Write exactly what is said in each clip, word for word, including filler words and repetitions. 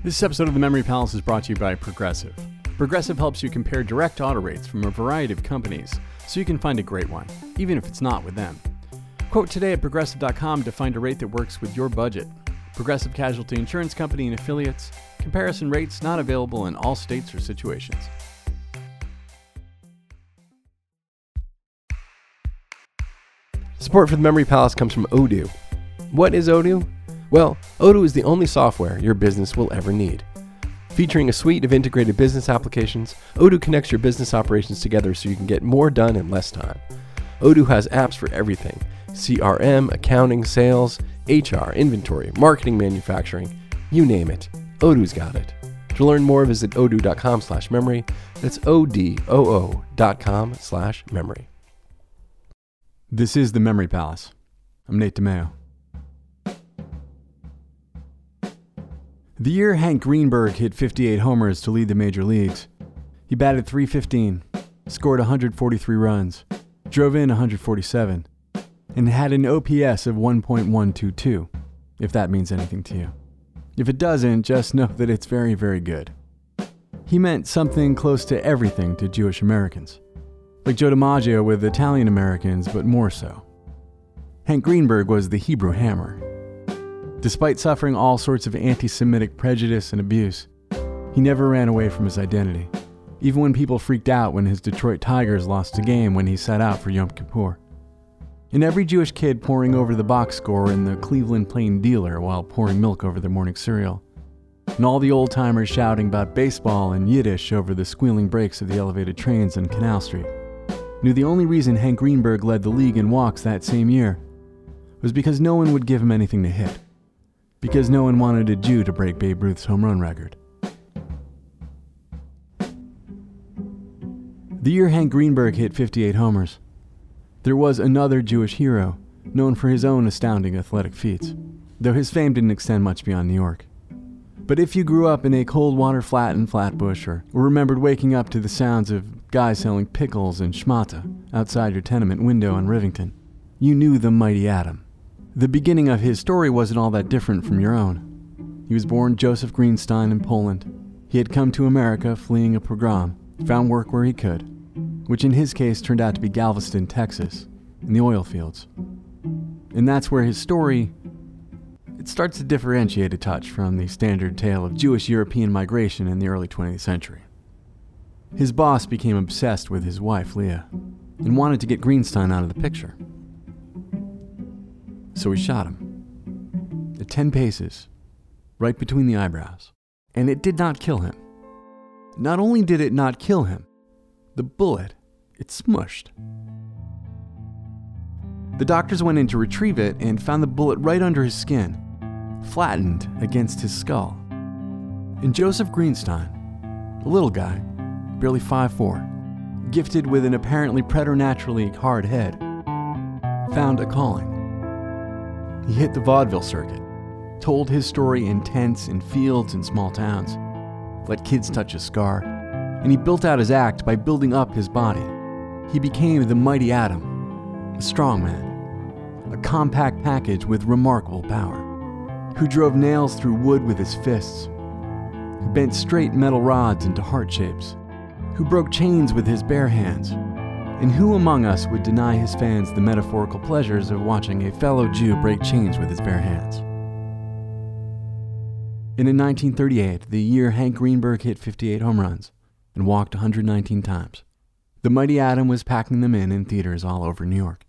This episode of The Memory Palace is brought to you by Progressive. Progressive helps you compare direct auto rates from a variety of companies so you can find a great one, even if it's not with them. Quote today at progressive dot com to find a rate that works with your budget. Progressive Casualty Insurance Company and Affiliates. Comparison rates not available in all states or situations. Support for the Memory Palace comes from Odoo. What is Odoo? Well, Odoo is the only software your business will ever need. Featuring a suite of integrated business applications, Odoo connects your business operations together so you can get more done in less time. Odoo has apps for everything: C R M, accounting, sales, H R, inventory, marketing, manufacturing, you name it. Odoo's got it. To learn more, visit odoo dot com slash memory. That's O D O O dot com slash memory. This is The Memory Palace. I'm Nate DeMeo. The year Hank Greenberg hit fifty-eight homers to lead the major leagues, he batted three fifteen, scored one hundred forty-three runs, drove in one hundred forty-seven, and had an O P S of one point one two two, if that means anything to you. If it doesn't, just know that it's very, very good. He meant something close to everything to Jewish Americans, like Joe DiMaggio with Italian Americans, but more so. Hank Greenberg was the Hebrew Hammer. Despite suffering all sorts of anti-Semitic prejudice and abuse, he never ran away from his identity, even when people freaked out when his Detroit Tigers lost a game when he set out for Yom Kippur. And every Jewish kid poring over the box score in the Cleveland Plain Dealer while pouring milk over their morning cereal, and all the old-timers shouting about baseball and Yiddish over the squealing brakes of the elevated trains on Canal Street, knew the only reason Hank Greenberg led the league in walks that same year was because no one would give him anything to hit. Because no one wanted a Jew to break Babe Ruth's home run record. The year Hank Greenberg hit fifty-eight homers, there was another Jewish hero known for his own astounding athletic feats, though his fame didn't extend much beyond New York. But if you grew up in a cold water flat in Flatbush or remembered waking up to the sounds of guys selling pickles and schmata outside your tenement window in Rivington, you knew the mighty Adam. The beginning of his story wasn't all that different from your own. He was born Joseph Greenstein in Poland. He had come to America fleeing a pogrom, found work where he could, which in his case turned out to be Galveston, Texas, in the oil fields. And that's where his story, it starts to differentiate a touch from the standard tale of Jewish European migration in the early twentieth century. His boss became obsessed with his wife, Leah, and wanted to get Greenstein out of the picture. So he shot him, at ten paces, right between the eyebrows. And it did not kill him. Not only did it not kill him, the bullet, it smushed. The doctors went in to retrieve it and found the bullet right under his skin, flattened against his skull. And Joseph Greenstein, a little guy, barely five foot four, gifted with an apparently preternaturally hard head, found a calling. He hit the vaudeville circuit, told his story in tents and fields and small towns, let kids touch his scar, and he built out his act by building up his body. He became the mighty Adam, a strong man, a compact package with remarkable power, who drove nails through wood with his fists, who bent straight metal rods into heart shapes, who broke chains with his bare hands. And who among us would deny his fans the metaphorical pleasures of watching a fellow Jew break chains with his bare hands? And in nineteen thirty-eight, the year Hank Greenberg hit fifty-eight home runs and walked one hundred nineteen times, the mighty Adam was packing them in in theaters all over New York.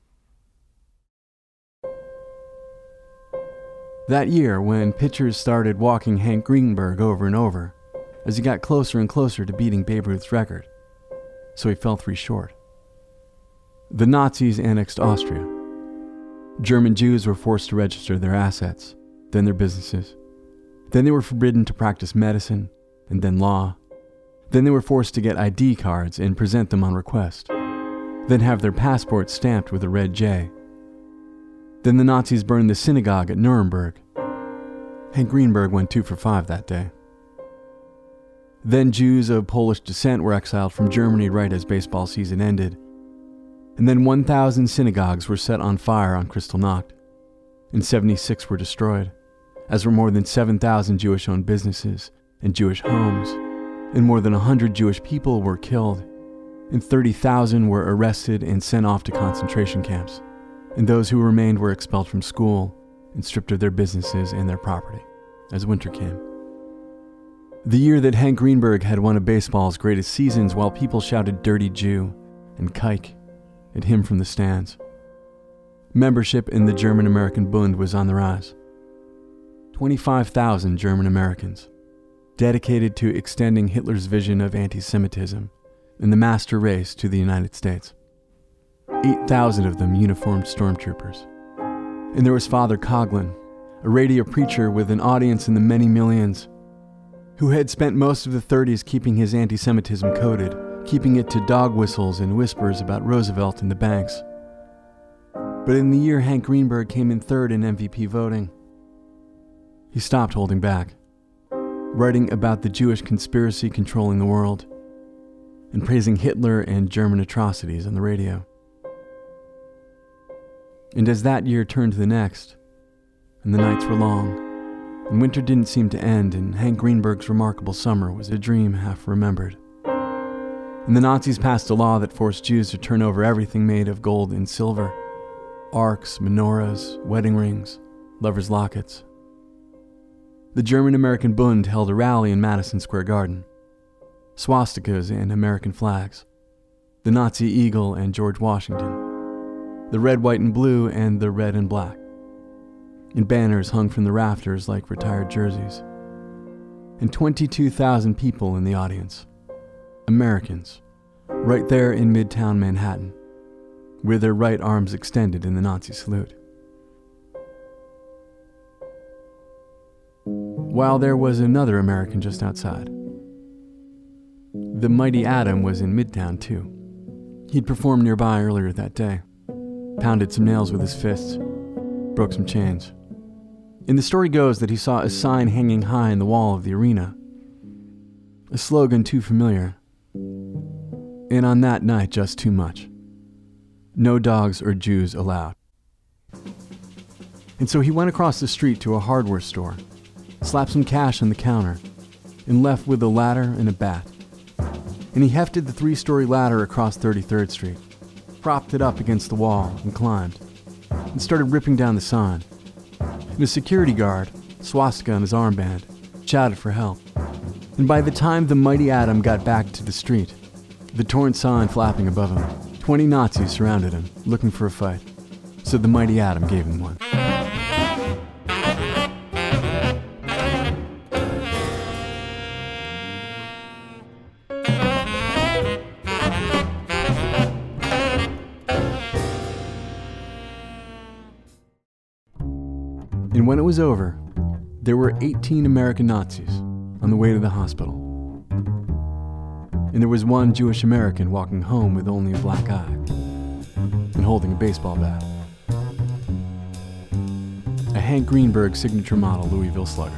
That year, when pitchers started walking Hank Greenberg over and over, as he got closer and closer to beating Babe Ruth's record, so he fell three short. The Nazis annexed Austria. German Jews were forced to register their assets, then their businesses. Then they were forbidden to practice medicine, and then law. Then they were forced to get I D cards and present them on request, then have their passports stamped with a red J. Then the Nazis burned the synagogue at Nuremberg. Hank Greenberg went two for five that day. Then Jews of Polish descent were exiled from Germany right as baseball season ended. And then one thousand synagogues were set on fire on Kristallnacht, and seventy-six were destroyed, as were more than seven thousand Jewish-owned businesses and Jewish homes, and more than one hundred Jewish people were killed, and thirty thousand were arrested and sent off to concentration camps, and those who remained were expelled from school and stripped of their businesses and their property as winter came. The year that Hank Greenberg had one of baseball's greatest seasons while people shouted "Dirty Jew" and "Kike" at him from the stands. Membership in the German-American Bund was on the rise. twenty-five thousand German Americans, dedicated to extending Hitler's vision of anti-Semitism and the master race to the United States. eight thousand of them uniformed stormtroopers. And there was Father Coughlin, a radio preacher with an audience in the many millions, who had spent most of the thirties keeping his anti-Semitism coded, keeping it to dog whistles and whispers about Roosevelt and the banks. But in the year Hank Greenberg came in third in M V P voting, he stopped holding back, writing about the Jewish conspiracy controlling the world, and praising Hitler and German atrocities on the radio. And as that year turned to the next, and the nights were long, and winter didn't seem to end, and Hank Greenberg's remarkable summer was a dream half remembered, and the Nazis passed a law that forced Jews to turn over everything made of gold and silver, arcs, menorahs, wedding rings, lovers' lockets. The German-American Bund held a rally in Madison Square Garden. Swastikas and American flags, the Nazi eagle and George Washington, the red, white, and blue and the red and black, and banners hung from the rafters like retired jerseys, and twenty-two thousand people in the audience, Americans, right there in Midtown Manhattan, with their right arms extended in the Nazi salute. While there was another American just outside. The Mighty Atom was in Midtown, too. He'd performed nearby earlier that day, pounded some nails with his fists, broke some chains. And the story goes that he saw a sign hanging high in the wall of the arena, a slogan too familiar, and on that night just too much. No dogs or Jews allowed. And so he went across the street to a hardware store, slapped some cash on the counter, and left with a ladder and a bat. And he hefted the three-story ladder across thirty-third Street, propped it up against the wall, and climbed, and started ripping down the sign. And a security guard, swastika on his armband, shouted for help. And by the time the Mighty Atom got back to the street, the torn sign flapping above him, twenty Nazis surrounded him, looking for a fight. So the Mighty Atom gave him one. And when it was over, there were eighteen American Nazis on the way to the hospital. And there was one Jewish American walking home with only a black eye and holding a baseball bat. A Hank Greenberg signature model Louisville Slugger.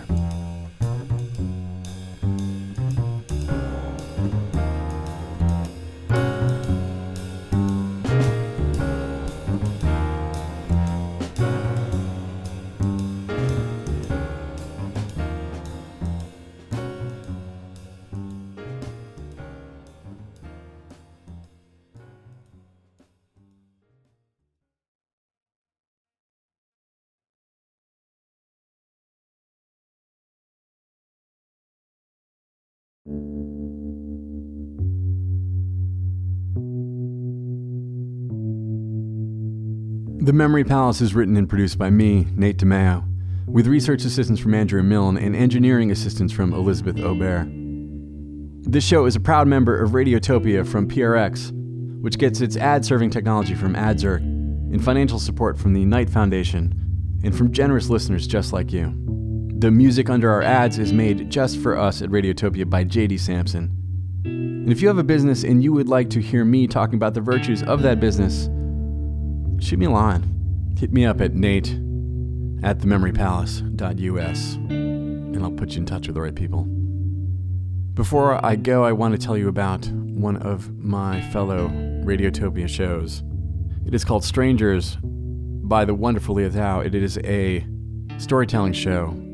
The Memory Palace is written and produced by me, Nate DeMeo, with research assistance from Andrea Milne and engineering assistance from Elizabeth Aubert. This show is a proud member of Radiotopia from P R X, which gets its ad-serving technology from AdZerk, and financial support from the Knight Foundation, and from generous listeners just like you. The music under our ads is made just for us at Radiotopia by J D Sampson. And if you have a business and you would like to hear me talking about the virtues of that business, shoot me a line. Hit me up at nate at the memory palace dot u s, and I'll put you in touch with the right people. Before I go, I want to tell you about one of my fellow Radiotopia shows. It is called Strangers by the wonderful Leah Thao. It is a storytelling show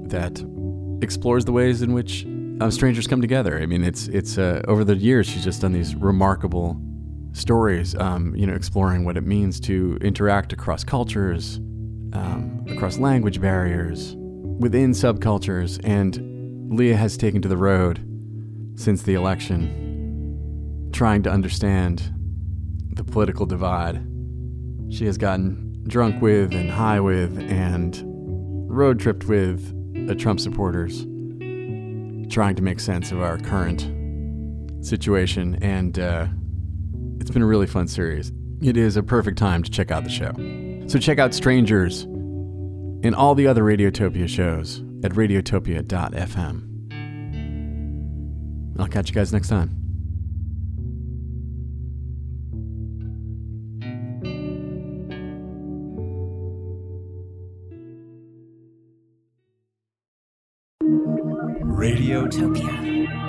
that explores the ways in which uh, strangers come together. I mean, it's it's uh, over the years she's just done these remarkable stories, um, you know, exploring what it means to interact across cultures, um, across language barriers, within subcultures. And Leah has taken to the road since the election, trying to understand the political divide. She has gotten drunk with and high with and road tripped with uh, Trump supporters, trying to make sense of our current situation. And uh, it's been a really fun series. It is a perfect time to check out the show. So check out Strangers and all the other Radiotopia shows at radiotopia dot f m. I'll catch you guys next time. Radiotopia.